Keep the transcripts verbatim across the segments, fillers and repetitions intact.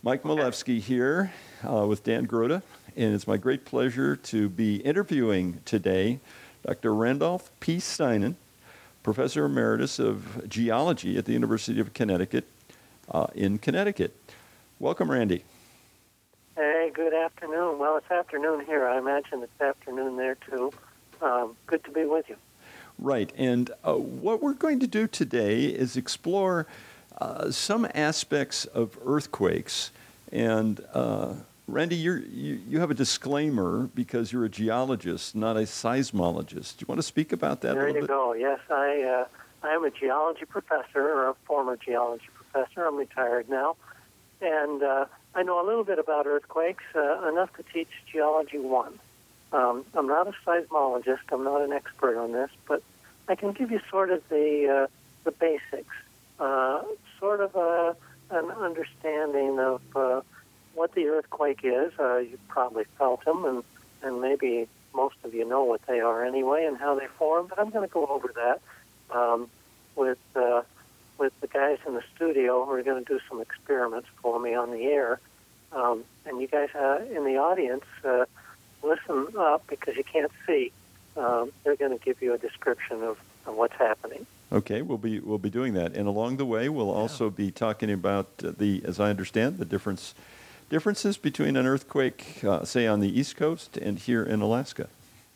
Mike Milewski here uh, with Dan Grota, and it's my great pleasure to be interviewing today Doctor Randolph P. Steinen, Professor Emeritus of Geology at the University of Connecticut uh, in Connecticut. Welcome, Randy. Hey, good afternoon. Well, it's afternoon here. I imagine it's afternoon there, too. Um, good to be with you. Right, and uh, what we're going to do today is explore uh, some aspects of earthquakes. And uh, Randy, you're, you you have a disclaimer because you're a geologist, not a seismologist. Do you want to speak about that there a little bit? There you go. Yes, I uh, I am a geology professor, or a former geology professor. I'm retired now. And uh, I know a little bit about earthquakes, uh, enough to teach Geology one. Um, I'm not a seismologist. I'm not an expert on this, but I can give you sort of the uh, the basics, uh, sort of a, an understanding of uh, what the earthquake is. Uh, you've probably felt them, and, and maybe most of you know what they are anyway and how they form, but I'm going to go over that um, with uh, with the guys in the studio who are going to do some experiments for me on the air. Um, and you guys uh, in the audience, uh, listen up because you can't see. Um, they're going to give you a description of, of what's happening. Okay, we'll be we'll be doing that, and along the way, we'll also be talking about the, as I understand, the difference differences between an earthquake, uh, say on the East Coast, and here in Alaska.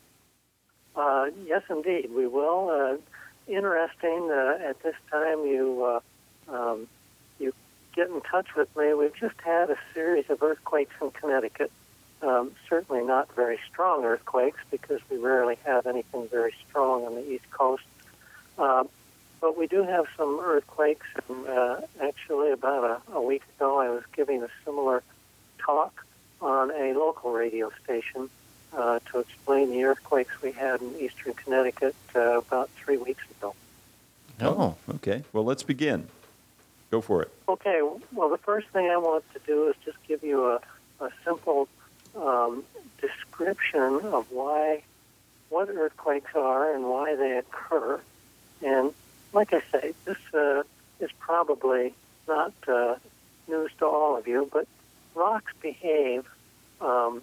Uh, yes, indeed, we will. Uh, interesting. Uh, at this time, you uh, um, you get in touch with me. We've just had a series of earthquakes in Connecticut. Um, certainly not very strong earthquakes because we rarely have anything very strong on the East Coast. Uh, but we do have some earthquakes. And, uh, actually, about a, a week ago, I was giving a similar talk on a local radio station uh, to explain the earthquakes we had in eastern Connecticut uh, about three weeks ago. Oh, okay. Well, let's begin. Go for it. Okay. Well, the first thing I want to do is just give you a, a simple Um, description of why, what earthquakes are and why they occur. And like I say, this uh, is probably not uh, news to all of you, but rocks behave um,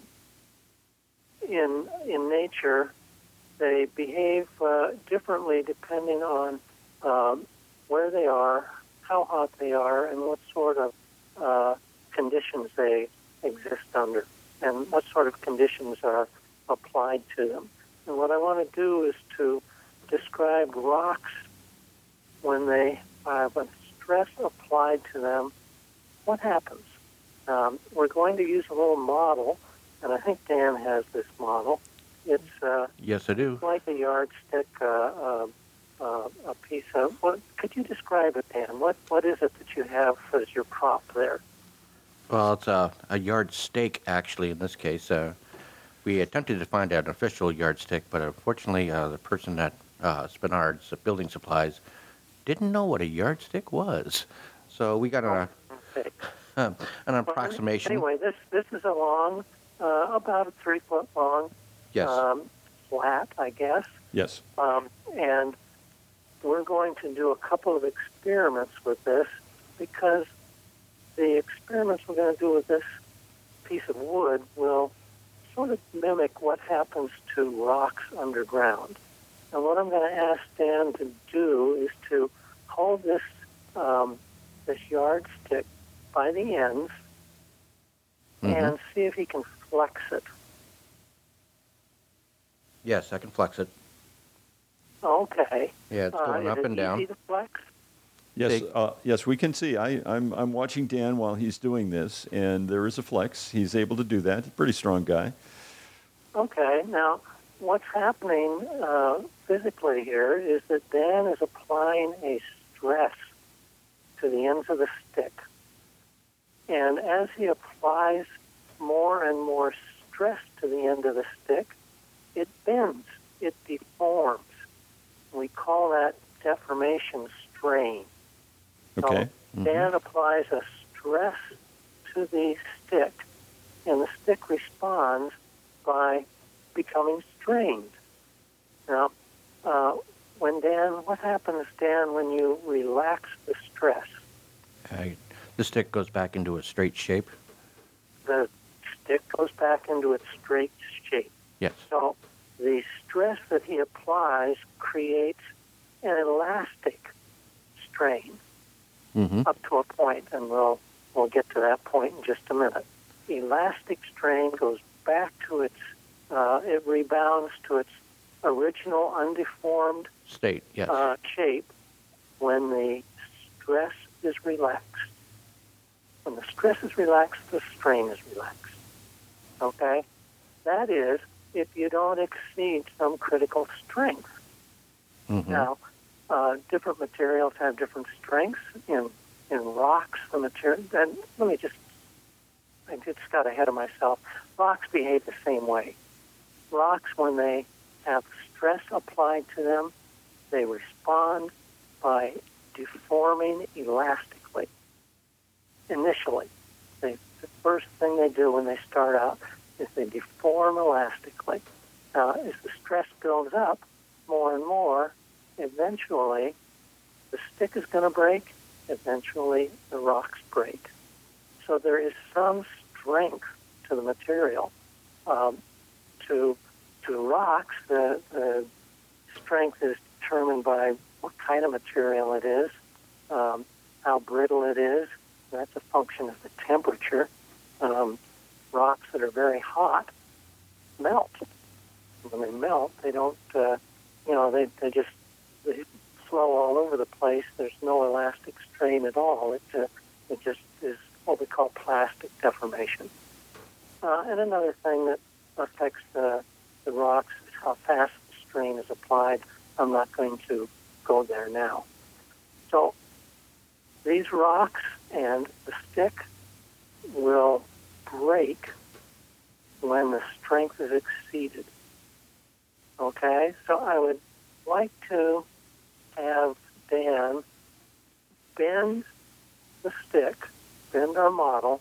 in in nature. They behave uh, differently depending on um, where they are, how hot they are, and what sort of uh, conditions they exist under, and what sort of conditions are applied to them. And what I want to do is to describe rocks when they have a stress applied to them. What happens? Um, we're going to use a little model, and I think Dan has this model. It's uh, yes, I do. like a yardstick, uh, uh, uh, a piece of. What could you describe it, Dan? What what is it that you have as your prop there? Well, it's a, a yardstick, actually, in this case. Uh, we attempted to find an official yardstick, but unfortunately, uh, the person at uh, Spenard's Building Supplies didn't know what a yardstick was. So we got an, oh, okay. uh, an approximation. Well, anyway, this this is a long, uh, about a three foot long, yes. um, flat, I guess. Yes. Um, and we're going to do a couple of experiments with this because the experiments we're going to do with this piece of wood will sort of mimic what happens to rocks underground. And what I'm going to ask Dan to do is to hold this um, this yardstick by the ends mm-hmm. and see if he can flex it. Yes, I can flex it. Okay. Yeah, it's going uh, up is and it down. Easy to flex? Yes, uh, yes, we can see. I, I'm I'm watching Dan while he's doing this, and there is a flex. He's able to do that. Pretty strong guy. Okay. Now, what's happening uh, physically here is that Dan is applying a stress to the ends of the stick. And as he applies more and more stress to the end of the stick, it bends, it deforms. We call that deformation strain. Okay. So mm-hmm. Dan applies a stress to the stick, and the stick responds by becoming strained. Now, uh, when Dan, what happens, Dan, when you relax the stress? I, The stick goes back into a straight shape? The stick goes back into its straight shape. Yes. So the stress that he applies creates an elastic strain Mm-hmm. up to a point, and we'll we'll get to that point in just a minute. Elastic strain goes back to its, uh, it rebounds to its original undeformed State, yes. uh, shape when the stress is relaxed. When the stress is relaxed, the strain is relaxed. Okay? That is, if you don't exceed some critical strength. Mm-hmm. Now, uh, different materials have different strengths. In in rocks, the material. And let me just, I just got ahead of myself. Rocks behave the same way. Rocks, when they have stress applied to them, they respond by deforming elastically. Initially, they, the first thing they do when they start out is they deform elastically. Now, as the stress builds up more and more, eventually the stick is going to break, eventually the rocks break. So there is some strength to the material. Um, to to rocks, the, the strength is determined by what kind of material it is, um, how brittle it is. That's a function of the temperature. Um, rocks that are very hot melt. When they melt, they don't, uh, you know, they, they just they flow all over the place. There's no elastic strain at all. It, uh, it just is what we call plastic deformation. Uh, and another thing that affects the, the rocks is how fast the strain is applied. I'm not going to go there now. So these rocks and the stick will break when the strength is exceeded. Okay? So I would like to have Dan bend the stick, bend our model,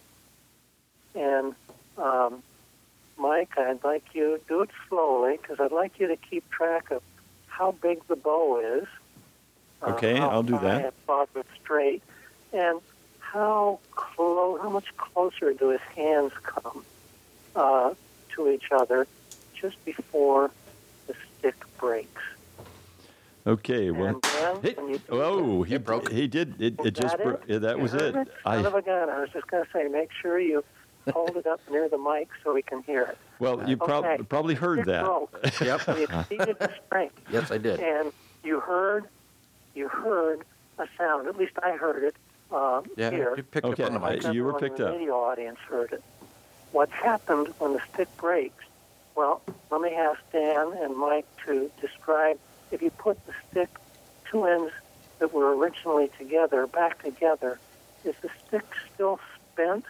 and um, Mike, I'd like you to do it slowly because I'd like you to keep track of how big the bow is. Uh, Okay, how I'll do high that. and far it's straight, and how close, how much closer do his hands come uh, to each other just before the stick breaks. Okay, well, And then, hit. when you do Oh, he It broke. He did. It, Was it just that broke. it? Yeah, that You was heard it. it? Son of a gun. I was just going to say, make sure you hold it up near the mic so we can hear it. Well, you prob- Okay. probably heard Stick that. broke. Yep. We exceeded the strength. Yes, I did. And you heard, you heard a sound. At least I heard it uh, Yeah, here. you picked Okay, up on the I- mic. you were Everyone picked in the up. radio audience heard it. What happened when the stick breaks? Well, let me ask Dan and Mike to describe. If you put the stick, two ends that were originally together, back together, is the stick still spent?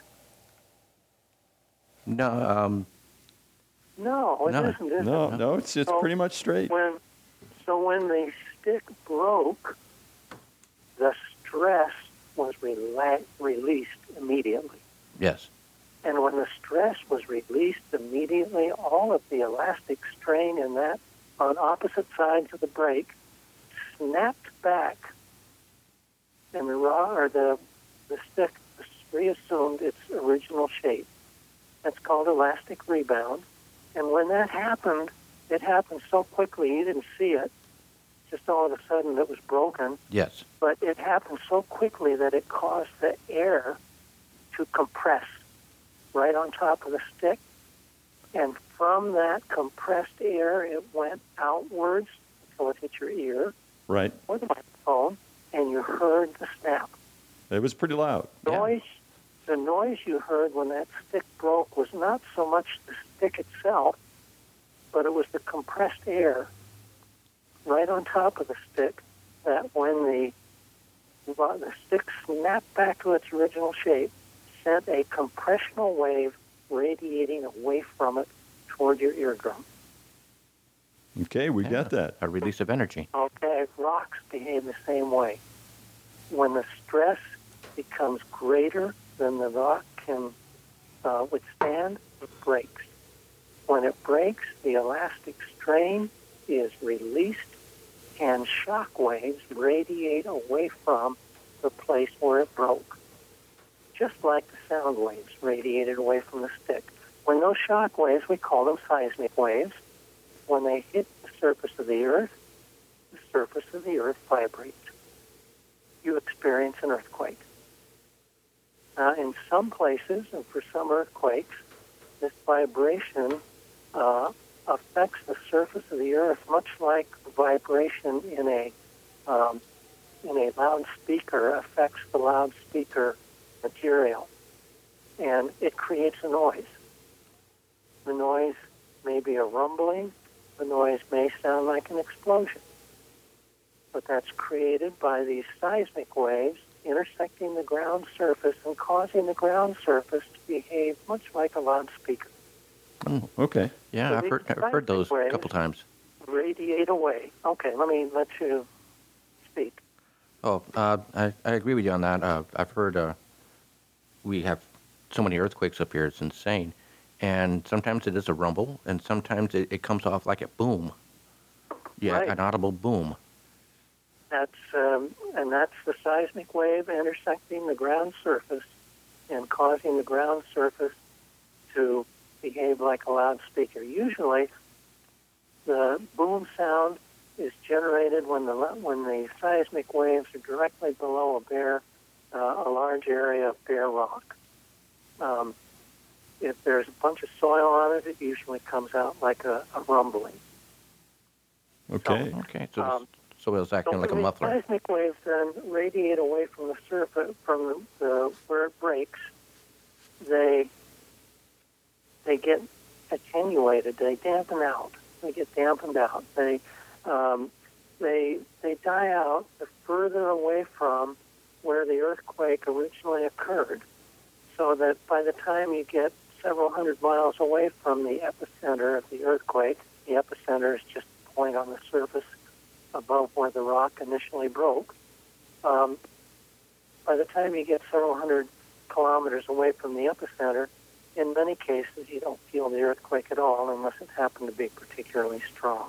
No, um, No, it No. isn't. Is No, it? no, it's it's So pretty much straight. When, so when the stick broke, the stress was rela- released immediately. yes. And when the stress was released immediately, all of the elastic strain in that on opposite sides of the break snapped back, and the raw or the the stick reassumed its original shape. That's called elastic rebound. And when that happened, it happened so quickly you didn't see it. Just all of a sudden it was broken. Yes. But it happened so quickly that it caused the air to compress right on top of the stick. And from that compressed air, it went outwards until it hit your ear Right. or the microphone, and you heard the snap. It was pretty loud. Yeah. Noise, the noise you heard when that stick broke was not so much the stick itself, but it was the compressed air right on top of the stick that when the, the stick snapped back to its original shape, sent a compressional wave radiating away from it toward your eardrum. Okay, we Yeah. got that. A release of energy. Okay, rocks behave the same way. When the stress becomes greater than the rock can uh, withstand, it breaks. When it breaks, the elastic strain is released and shock waves radiate away from the place where it broke. just like the sound waves radiated away from the stick. When those shock waves, we call them seismic waves, when they hit the surface of the Earth, the surface of the Earth vibrates. You experience an earthquake. Now, in some places, and for some earthquakes, this vibration uh, affects the surface of the Earth much like the vibration in a um, in a loudspeaker affects the loudspeaker material, and it creates a noise. The noise may be a rumbling. The noise may sound like an explosion, but that's created by these seismic waves intersecting the ground surface and causing the ground surface to behave much like a loudspeaker. Oh, okay. Yeah, So I've these heard, I've heard those a waves couple times. Radiate away. Okay, let me let you speak. Oh, uh, I, I agree with you on that. Uh, I've heard uh, we have so many earthquakes up here, it's insane. And sometimes it is a rumble, and sometimes it, it comes off like a boom. Yeah, Right. an audible boom. That's um, and that's the seismic wave intersecting the ground surface and causing the ground surface to behave like a loudspeaker. Usually, the boom sound is generated when the when the seismic waves are directly below a bare, uh, a large area of bare rock. Um, if there's a bunch of soil on it, it usually comes out like a, a rumbling. Okay. So, Okay, so um, the soil's acting so like a when muffler. the seismic waves then radiate away from the surface, from the, the where it breaks, they they get attenuated. They dampen out. They get dampened out. They um, they they die out the further away from where the earthquake originally occurred, so that by the time you get several hundred miles away from the epicenter of the earthquake, the epicenter is just a point on the surface above where the rock initially broke. Um, by the time you get several hundred kilometers away from the epicenter, in many cases you don't feel the earthquake at all unless it happened to be particularly strong.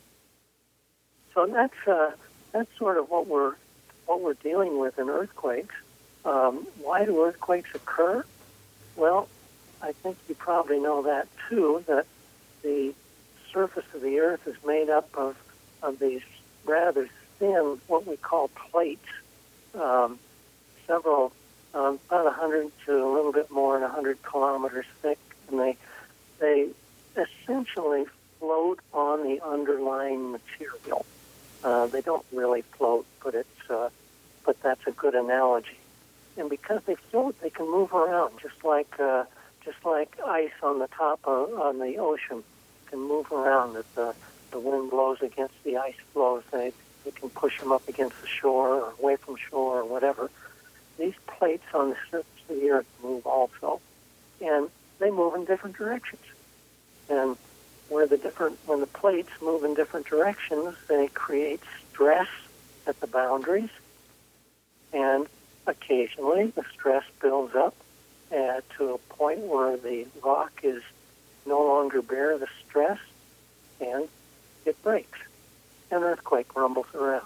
So that's uh, that's sort of what we're what we're dealing with in earthquakes. Um, why do earthquakes occur? Well, I think you probably know that too. That the surface of the Earth is made up of of these rather thin, what we call plates, um, several, um, about one hundred to a little bit more than one hundred kilometers thick, and they they essentially float on the underlying material. Uh, they don't really float, but it's uh, but that's a good analogy. And because they float, they can move around, just like uh, just like ice on the top of on the ocean can move around. If the the wind blows against the ice floes, they they can push them up against the shore or away from shore or whatever. These plates on the surface of the Earth move also, and they move in different directions. And where the different when the plates move in different directions, they create stress at the boundaries, and occasionally the stress builds up uh, to a point where the rock is no longer bear the stress, and it breaks. An earthquake rumbles around.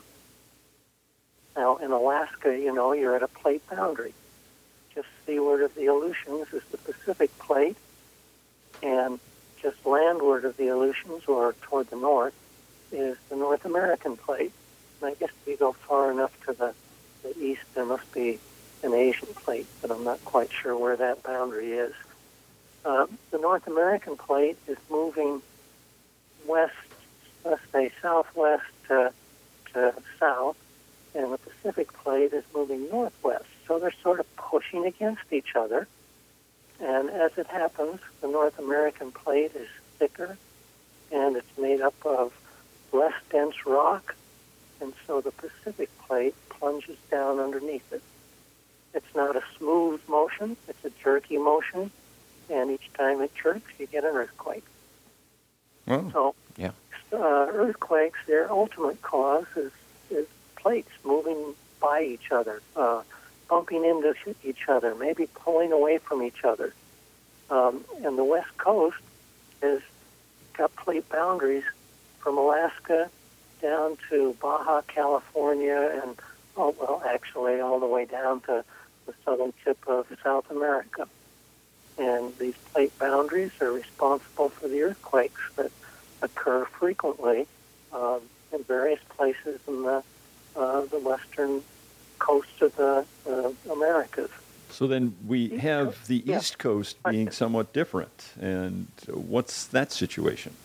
Now, in Alaska, you know, you're at a plate boundary. Just seaward of the Aleutians is the Pacific plate, and just landward of the Aleutians, or toward the north, is the North American plate. And I guess if you go far enough to the, the east, there must be an Asian plate, but I'm not quite sure where that boundary is. Uh, the North American plate is moving west, let's say southwest to, to south, and the Pacific plate is moving northwest. So they're sort of pushing against each other. And as it happens, the North American plate is thicker, and it's made up of less dense rock, and so the Pacific plate plunges down underneath it. It's not a smooth motion, it's a jerky motion, and each time it jerks, you get an earthquake. Oh. So Yeah. uh, earthquakes, their ultimate cause is, is plates moving by each other, uh, bumping into each other, maybe pulling away from each other. Um, and the West Coast has got plate boundaries from Alaska down to Baja California, and, oh, well, actually all the way down to the southern tip of South America. And these plate boundaries are responsible for the earthquakes that occur frequently um, in various places in the uh, the western coast of the uh, Americas. So then we East have Coast? the Yeah. East Coast being somewhat different. And what's that situation?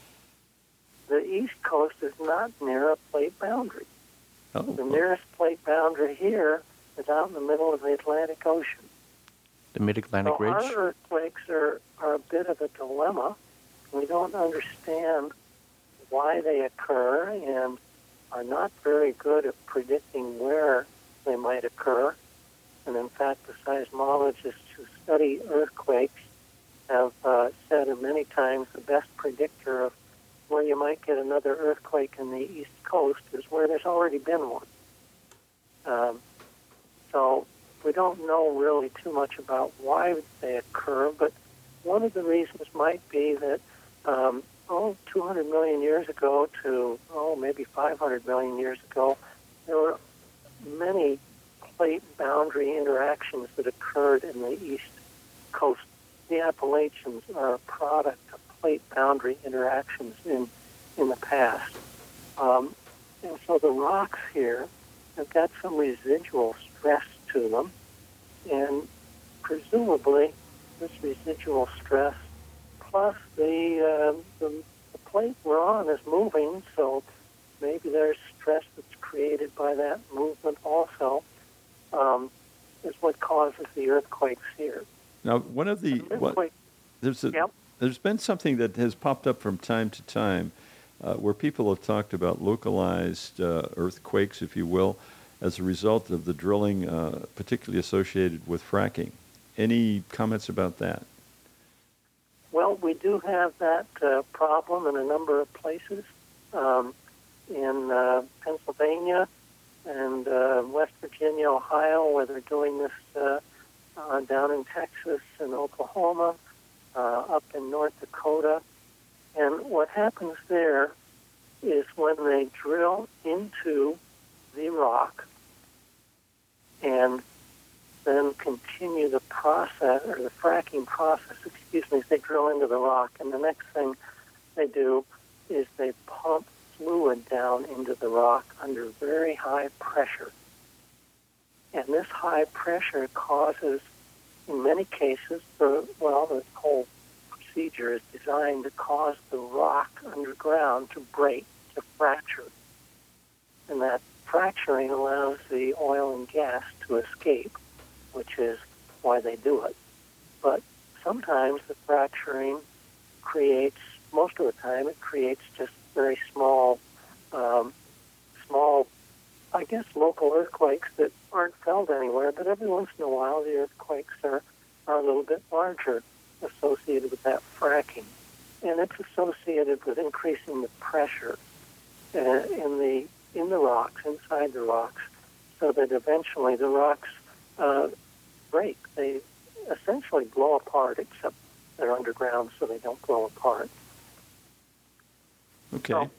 The East Coast is not near a plate boundary. Oh, The nearest plate boundary here is out in the middle of the Atlantic Ocean. The Mid-Atlantic So Ridge? our earthquakes are, are a bit of a dilemma. We don't understand why they occur and are not very good at predicting where they might occur. And in fact, the seismologists who study earthquakes have uh, said many times the best predictor of where you might get another earthquake in the East Coast is where there's already been one. Um, so we don't know really too much about why they occur, but one of the reasons might be that, um, oh, two hundred million years ago to, oh, maybe five hundred million years ago, there were many plate boundary interactions that occurred in the East Coast. The Appalachians are a product of plate boundary interactions in, in the past. Um, and so the rocks here have got some residual stress to them, and presumably this residual stress plus the, uh, the, the plate we're on is moving, so maybe there's stress that's created by that movement also, um, is what causes the earthquakes here. now one of the The what, earthquake- there's a, Yep. there's been something that has popped up from time to time uh, where people have talked about localized uh, earthquakes, if you will, as a result of the drilling, uh, particularly associated with fracking. Any comments about that? Well, we do have that uh, problem in a number of places. Um, in uh, Pennsylvania and uh, West Virginia, Ohio, where they're doing this uh, uh, down in Texas and Oklahoma, uh, up in North Dakota. And what happens there is when they drill into the rock and then continue the process, or the fracking process, excuse me, they drill into the rock, and the next thing they do is they pump fluid down into the rock under very high pressure. And this high pressure causes, in many cases, the, well, the whole procedure is designed to cause the rock underground to break, to fracture. And that fracturing allows the oil and gas to escape, which is why they do it. But sometimes the fracturing creates, most of the time, it creates just very small, um, small, I guess, local earthquakes that aren't felt anywhere. But every once in a while, the earthquakes are, are a little bit larger associated with that fracking. And it's associated with increasing the pressure uh, in the in the rocks, inside the rocks, so that eventually the rocks uh, break. They essentially blow apart, except they're underground, so they don't blow apart. Okay. So-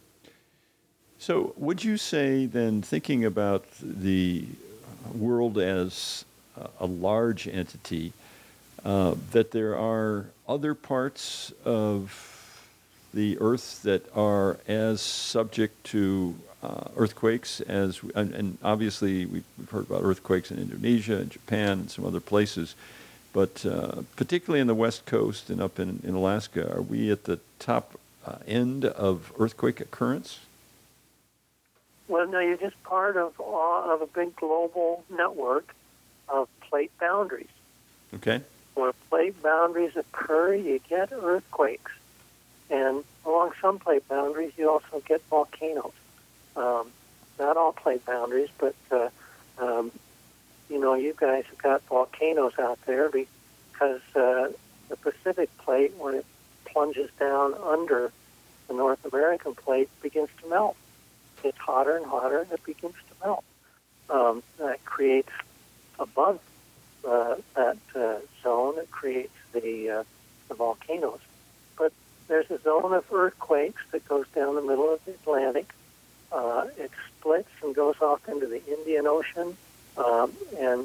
So would you say then, thinking about the world as a large entity, uh, that there are other parts of the Earth that are as subject to uh, earthquakes as, and, and obviously we've heard about earthquakes in Indonesia and Japan and some other places, but uh, particularly in the West Coast and up in, in Alaska, are we at the top uh, end of earthquake occurrence? Well, no, you're just part of uh, of a big global network of plate boundaries. Okay. Where plate boundaries occur, you get earthquakes. And along some plate boundaries, you also get volcanoes. Um, not all plate boundaries, but, uh, um, you know, you guys have got volcanoes out there because uh, the Pacific plate, when it plunges down under the North American plate, begins to melt. It's hotter and hotter, and it begins to melt. Um, that creates above uh, that uh, zone, it creates the, uh, the volcanoes. But there's a zone of earthquakes that goes down the middle of the Atlantic. Uh, it splits and goes off into the Indian Ocean, um, and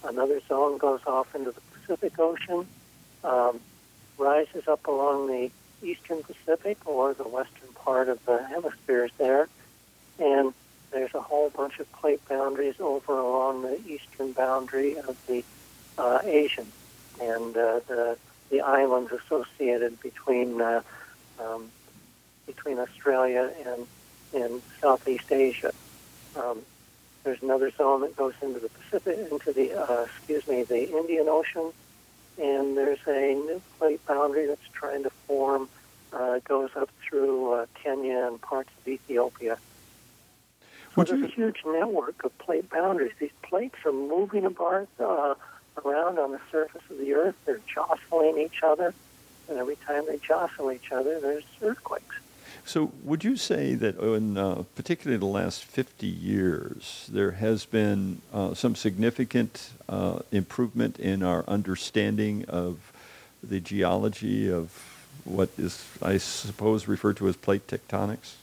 Another zone goes off into the Pacific Ocean, um, rises up along the eastern Pacific or the western part of the hemispheres there, and there's a whole bunch of plate boundaries over along the eastern boundary of the uh, Asian and uh, the the islands associated between uh, um, between Australia and and Southeast Asia. Um, there's another zone that goes into the Pacific, into the uh, excuse me, the Indian Ocean, and there's a new plate boundary that's trying to form. Uh, goes up through uh, Kenya and parts of Ethiopia. So Would there's you- a huge network of plate boundaries. These plates are moving apart uh, around on the surface of the Earth. They're jostling each other, and every time they jostle each other, there's earthquakes. So, would you say that in uh, particularly the last fifty years, there has been uh, some significant uh, improvement in our understanding of the geology of what is, I suppose, referred to as plate tectonics?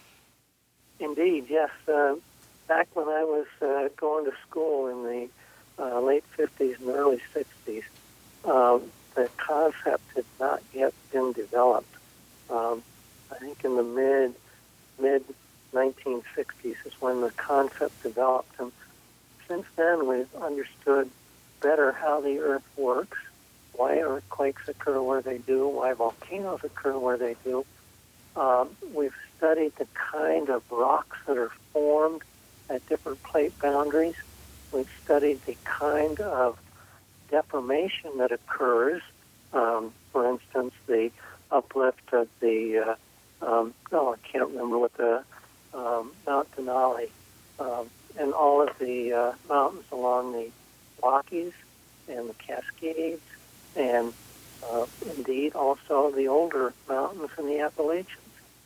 Indeed, yes. Uh, back when I was uh, going to school in the uh, late fifties and early sixties, um, the concept had not yet been developed. Um, I think in the mid mid nineteen sixties is when the concept developed, and since then we've understood better how the Earth works, why earthquakes occur where they do, why volcanoes occur where they do. Um, we've studied the kind of rocks that are formed at different plate boundaries. We've studied the kind of deformation that occurs. Um, for instance, the uplift of the, uh, um, oh, I can't remember what the, um, Mount Denali, um, and all of the uh, mountains along the Rockies and the Cascades, and uh, indeed also the older mountains in the Appalachians.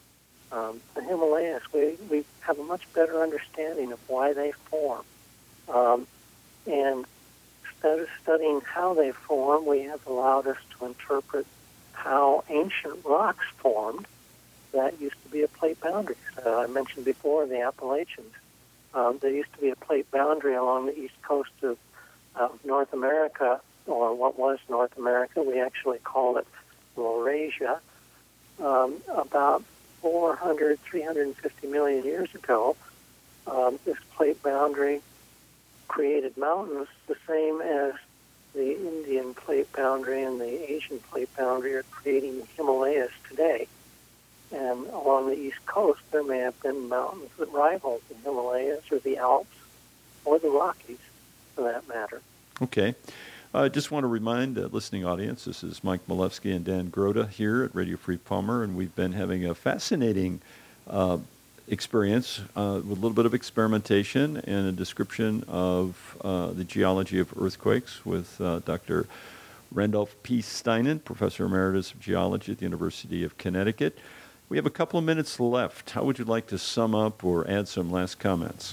Um, the Himalayas, we, we have a much better understanding of why they form. Um, and instead of studying how they form, we have allowed us to interpret how ancient rocks formed. That used to be a plate boundary. Uh, I mentioned before the Appalachians. Um, there used to be a plate boundary along the east coast of, of North America, or what was North America. We actually called it Laurasia. Um, about four hundred, three hundred fifty million years ago, um, this plate boundary created mountains the same as the Indian plate boundary and the Asian plate boundary are creating the Himalayas today. And along the east coast, there may have been mountains that rival the Himalayas or the Alps or the Rockies, for that matter. Okay. I uh, just want to remind the listening audience, this is Mike Milewski and Dan Grota here at Radio Free Palmer, and we've been having a fascinating uh, experience uh, with a little bit of experimentation and a description of uh, the geology of earthquakes with uh, Doctor Randolph P. Steinen, Professor Emeritus of Geology at the University of Connecticut. We have a couple of minutes left. How would you like to sum up or add some last comments?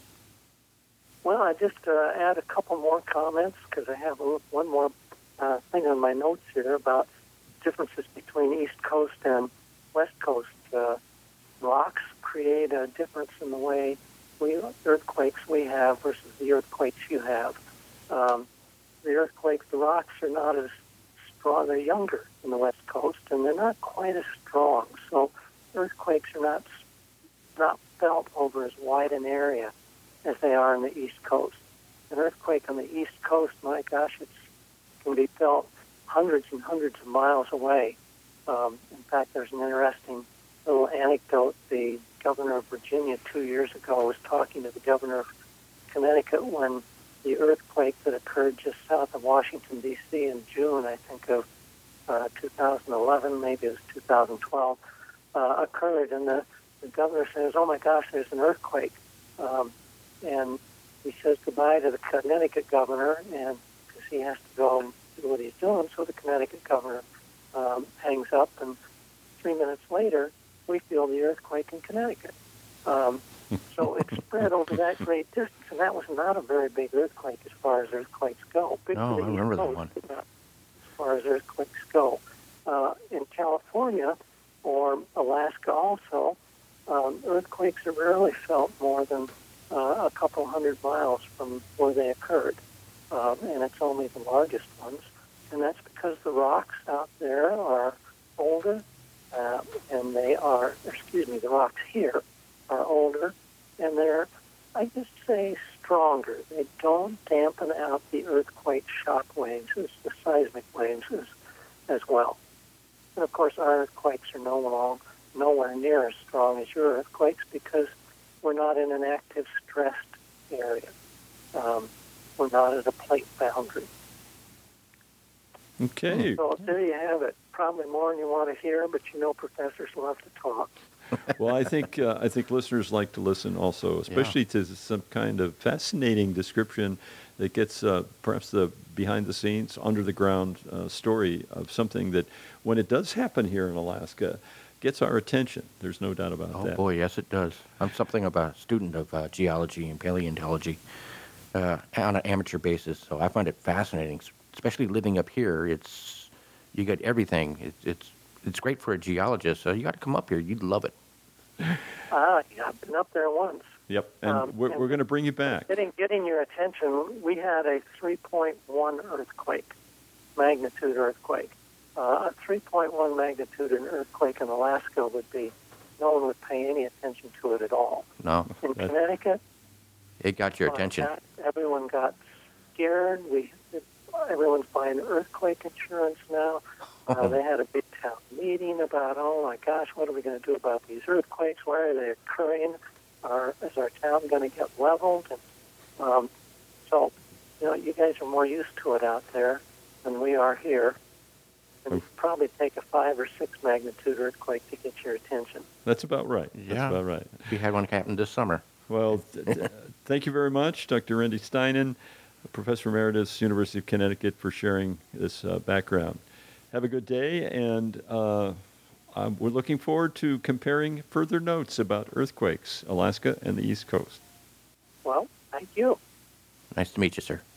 Well, I just uh, add a couple more comments because I have a, one more uh, thing on my notes here about differences between East Coast and West Coast uh, rocks create a difference in the way we earthquakes we have versus the earthquakes you have. Um, the earthquakes, the rocks are not as strong; they're younger in the West Coast, and they're not quite as strong. So earthquakes are not not felt over as wide an area as they are on the East Coast. An earthquake on the East Coast, my gosh, it can be felt hundreds and hundreds of miles away. Um, in fact, there's an interesting little anecdote. The governor of Virginia two years ago was talking to the governor of Connecticut when the earthquake that occurred just south of Washington, D C in June, I think, of uh, two thousand eleven, maybe it was two thousand twelve, uh, occurred. And the, the governor says, oh my gosh, there's an earthquake. Um, And he says goodbye to the Connecticut governor, and because he has to go and do what he's doing, so the Connecticut governor um, hangs up, and three minutes later, we feel the earthquake in Connecticut. Um, so it spread over that great distance, and that was not a very big earthquake as far as earthquakes go. Big No, for the I remember East that Coast, one. but not as far as earthquakes go. Uh, in California, or Alaska also, um, earthquakes are rarely felt more than Uh, a couple hundred miles from where they occurred. um, and it's only the largest ones. And that's because the rocks out there are older, uh, and they are, excuse me, the rocks here are older, and they're, I just say, stronger. They don't dampen out the earthquake shock waves, as the seismic waves as, as well. And of course, our earthquakes are no long, nowhere near as strong as your earthquakes because we're not in an active stressed area. Um, we're not at a plate boundary. Okay. So there you have it. Probably more than you want to hear, but you know professors love to talk. Well, I think uh, I think listeners like to listen also, especially yeah. to some kind of fascinating description that gets uh, perhaps the behind the scenes, under the ground uh, story of something that, when it does happen here in Alaska, gets our attention. There's no doubt about oh, that. Oh boy, yes it does. I'm something of a student of uh, geology and paleontology uh, on an amateur basis, so I find it fascinating. Especially living up here, it's you get everything. It's it's it's great for a geologist. So you got to come up here. You'd love it. Ah, yeah, I've been up there once. Yep, and um, we're, and we're going to bring you back. Getting, getting your attention, we had a three point one earthquake, magnitude earthquake. Uh, a three point one magnitude in earthquake in Alaska would be, no one would pay any attention to it at all. No. In Connecticut, it got your uh, attention. That, everyone got scared. We, everyone's buying earthquake insurance now. Uh, they had a big town meeting about, oh my gosh, what are we going to do about these earthquakes? Why are they occurring? Are, is our town going to get leveled? And, um, so, you know, you guys are more used to it out there than we are here. And it'd probably take a five or six magnitude earthquake to get your attention. That's about right. Yeah. That's about right. We had one happen this summer. Well, th- th- thank you very much, Doctor Randy Steinen, Professor Emeritus, University of Connecticut, for sharing this uh, background. Have a good day, and uh, um, we're looking forward to comparing further notes about earthquakes, Alaska and the East Coast. Well, thank you. Nice to meet you, sir.